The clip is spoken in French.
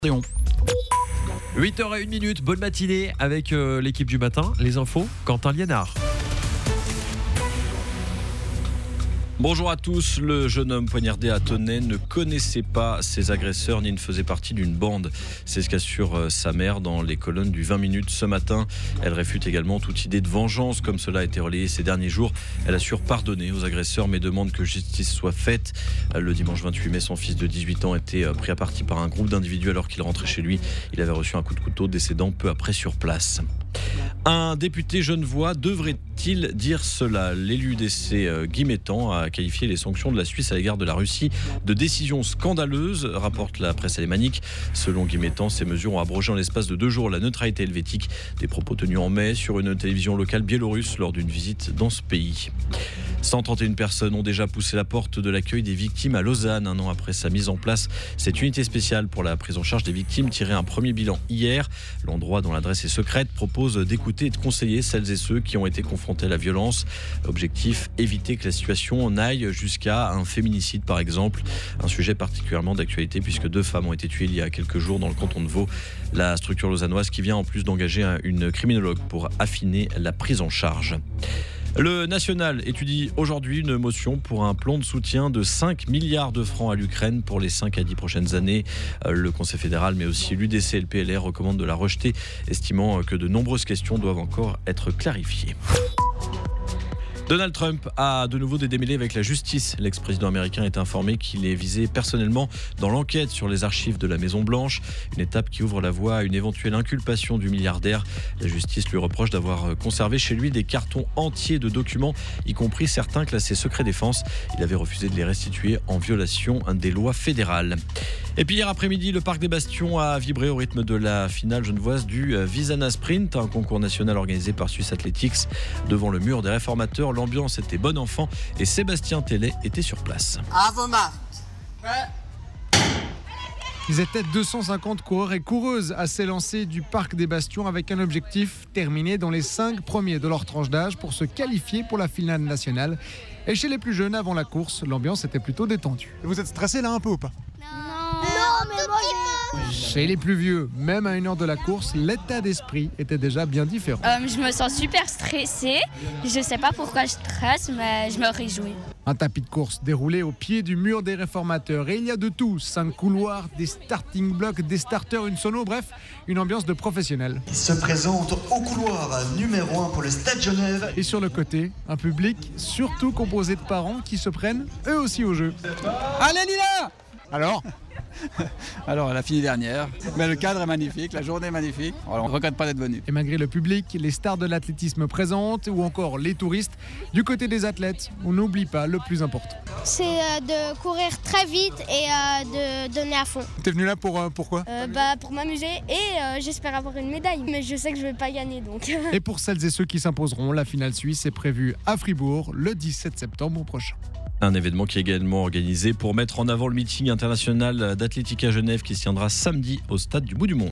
8h01, bonne matinée avec l'équipe du matin, les infos, Quentin Liénard. Bonjour à tous, le jeune homme poignardé à Tonnet ne connaissait pas ses agresseurs ni ne faisait partie d'une bande. C'est ce qu'assure sa mère dans les colonnes du 20 minutes ce matin. Elle réfute également toute idée de vengeance comme cela a été relayé ces derniers jours. Elle assure pardonner aux agresseurs mais demande que justice soit faite. Le dimanche 28 mai, son fils de 18 ans était pris à partie par un groupe d'individus alors qu'il rentrait chez lui. Il avait reçu un coup de couteau, décédant peu après sur place. Un député genevois devrait-il dire cela ? L'élu d'essai Guy Métan a qualifié les sanctions de la Suisse à l'égard de la Russie de décisions scandaleuses, rapporte la presse alémanique. Selon Guy Métan, ces mesures ont abrogé en l'espace de 2 jours la neutralité helvétique. Des propos tenus en mai sur une télévision locale biélorusse lors d'une visite dans ce pays. 131 personnes ont déjà poussé la porte de l'accueil des victimes à Lausanne, un an après sa mise en place. Cette unité spéciale pour la prise en charge des victimes tirait un premier bilan hier. L'endroit dont l'adresse est secrète propose d'écouter et de conseiller celles et ceux qui ont été confrontés à la violence. Objectif, éviter que la situation n'aille jusqu'à un féminicide par exemple. Un sujet particulièrement d'actualité puisque 2 femmes ont été tuées il y a quelques jours dans le canton de Vaud. La structure lausannoise qui vient en plus d'engager une criminologue pour affiner la prise en charge. Le National étudie aujourd'hui une motion pour un plan de soutien de 5 milliards de francs à l'Ukraine pour les 5 à 10 prochaines années. Le Conseil fédéral, mais aussi l'UDC et le PLR recommandent de la rejeter, estimant que de nombreuses questions doivent encore être clarifiées. Donald Trump a de nouveau des démêlés avec la justice. L'ex-président américain est informé qu'il est visé personnellement dans l'enquête sur les archives de la Maison-Blanche. Une étape qui ouvre la voie à une éventuelle inculpation du milliardaire. La justice lui reproche d'avoir conservé chez lui des cartons entiers de documents, y compris certains classés secret défense. Il avait refusé de les restituer en violation des lois fédérales. Et puis hier après-midi, le Parc des Bastions a vibré au rythme de la finale genevoise du Visana Sprint, un concours national organisé par Swiss Athletics. Devant le mur des réformateurs, l'ambiance était bonne enfant et Sébastien Tellet était sur place. À vos marques. Ils étaient 250 coureurs et coureuses à s'élancer du Parc des Bastions avec un objectif, terminer dans les 5 premiers de leur tranche d'âge pour se qualifier pour la finale nationale. Et chez les plus jeunes, avant la course, l'ambiance était plutôt détendue. Vous êtes stressé là un peu ou pas ? Non, mais moi Chez les plus vieux, même à 1 heure de la course, l'état d'esprit était déjà bien différent. Je me sens super stressée. Je sais pas pourquoi je stresse, mais je me réjouis. Un tapis de course déroulé au pied du mur des réformateurs. Et il y a de tout, 5 couloirs, des starting blocks, des starters, une sono, bref, une ambiance de professionnel. Il se présente au couloir numéro 1 pour le Stade Genève. Et sur le côté, un public surtout composé de parents qui se prennent eux aussi au jeu. Allez Lila ! Alors, elle a fini dernière, mais le cadre est magnifique, la journée est magnifique. Alors, on ne regrette pas d'être venu. Et malgré le public, les stars de l'athlétisme présentes ou encore les touristes, du côté des athlètes, on n'oublie pas le plus important. C'est de courir très vite et de donner à fond. T'es venu là pourquoi ? Pour m'amuser et j'espère avoir une médaille. Mais je sais que je ne vais pas gagner donc. Et pour celles et ceux qui s'imposeront, la finale suisse est prévue à Fribourg le 17 septembre prochain. Un événement qui est également organisé pour mettre en avant le meeting international d'Athletica Genève qui se tiendra samedi au stade du Bout du Monde.